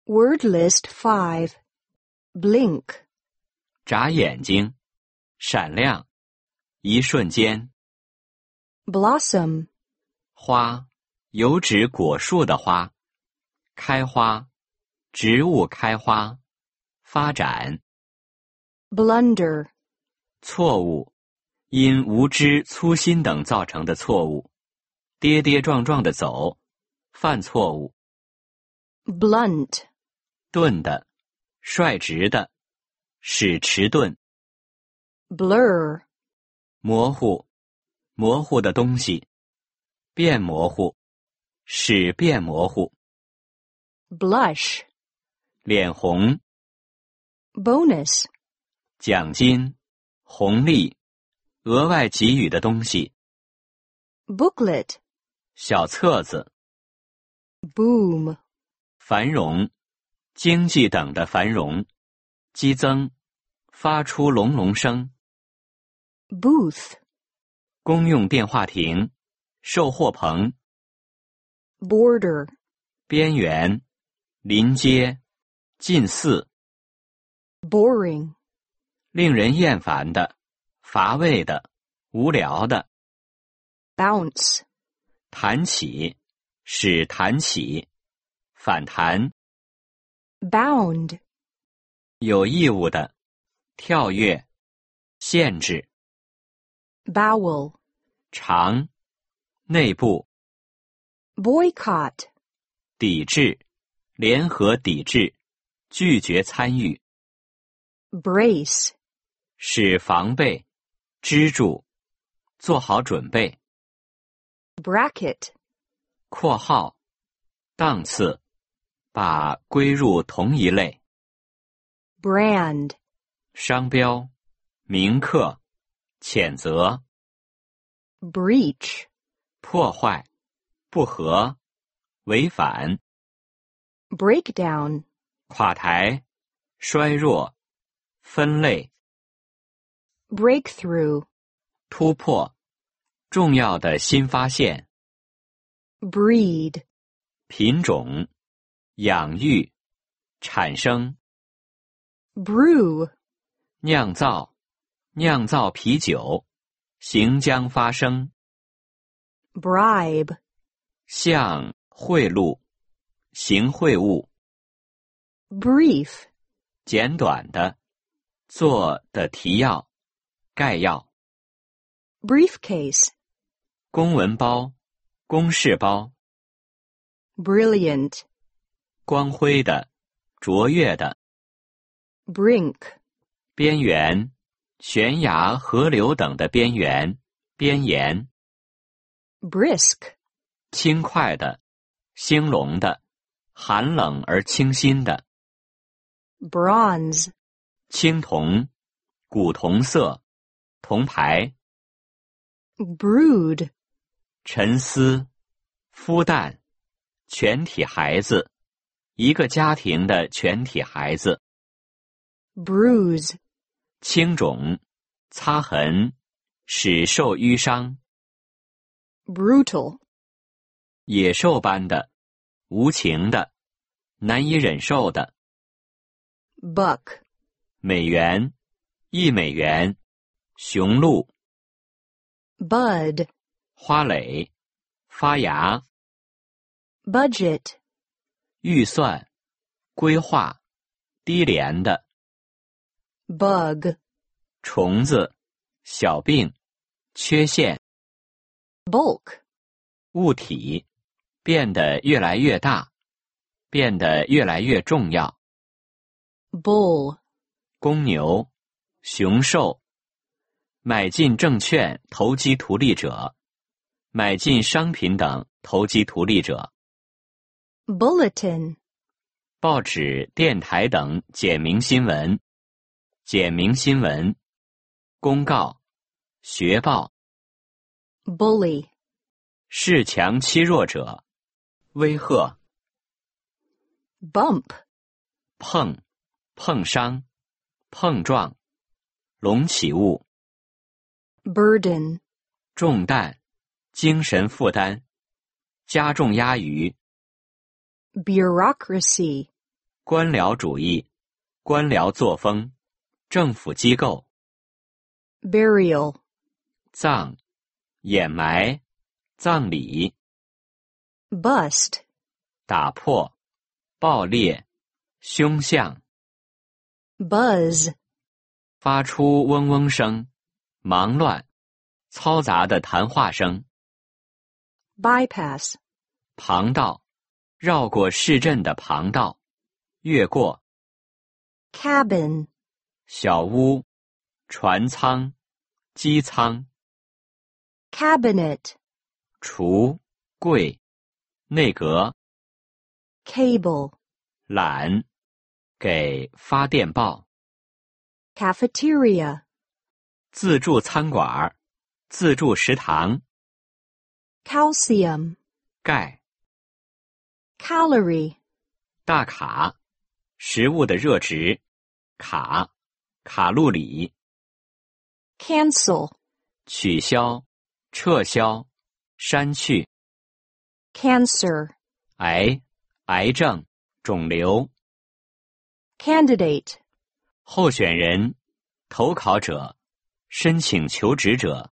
Word list 5. Blink. 眨眼睛，闪亮，一瞬间。 Blossom. 花，有指果树的花。开花，植物开花，发展。 Blunder. 错误，因无知、粗心等造成的错误。跌跌撞撞的走，犯错误。 Blunt. 钝的，率直的，使迟钝。 Blur. 模糊，模糊的东西。变模糊，使变模糊。 Blush. 脸红。 Bonus. 奖金，红利，额外给予的东西。 Booklet. 小册子。 Boom. 繁荣，经济等的繁荣，激增，发出隆隆声。 Booth. 公用电话亭，售货棚。 Border. 边缘，临街，近似。 Boring. 令人厌烦的，乏味的，无聊的。 Bounce. 弹起，使弹起，反弹。 Bound. 有义务的，跳跃，限制。 Bowel. 长，内部。 Boycott. 抵制，联合抵制，拒绝参与。 Brace. 使防备，支柱，做好准备。 Bracket. 括号，档次，把归入同一类。 Brand. 商标，铭刻，谴责。 Breach. 破坏，不合，违反。 Breakdown. 垮台，衰弱，分类。 Breakthrough. 突破，重要的新发现。 Breed. 品种，养育，产生。 Brew. 酿造，酿造啤酒，行将发生。 Bribe. 向贿赂，行贿赂。 Brief. 简短的，做的提要，概要。 Briefcase. 公文包，公事包。 Brilliant. 光辉的，卓越的。 Brink. 边缘，悬崖、河流等的边缘，边沿。 Brisk. 轻快的，兴隆的，寒冷而清新的。 Bronze. 青铜，古铜色，铜牌。 Brood. 沉思，孵蛋，全体孩子，一个家庭的全体孩子。 Bruise. 青肿，擦痕，使受淤伤。 Brutal. 野兽般的，无情的，难以忍受的。 Buck. 美元，$1，雄鹿。 Bud. 花蕾，发芽。 Budget. 预算，规划，低廉的。 Bug. 虫子，小病，缺陷。 Bulk. 物体，变得越来越大，变得越来越重要。 Bull. 公牛，雄兽。买进证券投机图利者，买进商品等投机图利者。 Bulletin. 报纸、电台等简明新闻，简明新闻。公告，学报。 Bully. 恃强欺弱者，威吓。 Bump. 碰，碰伤，碰撞，隆起物。 Burden. 重担，精神负担，加重压于。 Bureaucracy. 官僚主义，官僚作风，政府机构。 burial, 葬，掩埋，葬礼。 bust, 打破，爆裂，凶相。 buzz, 发出嗡嗡声，忙乱，嘈杂的谈话声。 bypass, 旁道，绕过市镇的旁道，越过。 cabin, 小屋，船舱，机舱。 cabinet, 橱，柜，内阁。 cable, 懒，给发电报。 cafeteria, 自助餐馆，自助食堂。 calcium, 钙， calorie, 大卡，食物的热值。卡，卡路里。 cancel, 取消，撤销，删去。 cancer, 癌，癌症，肿瘤。 candidate, 候选人，投考者，申请求职者。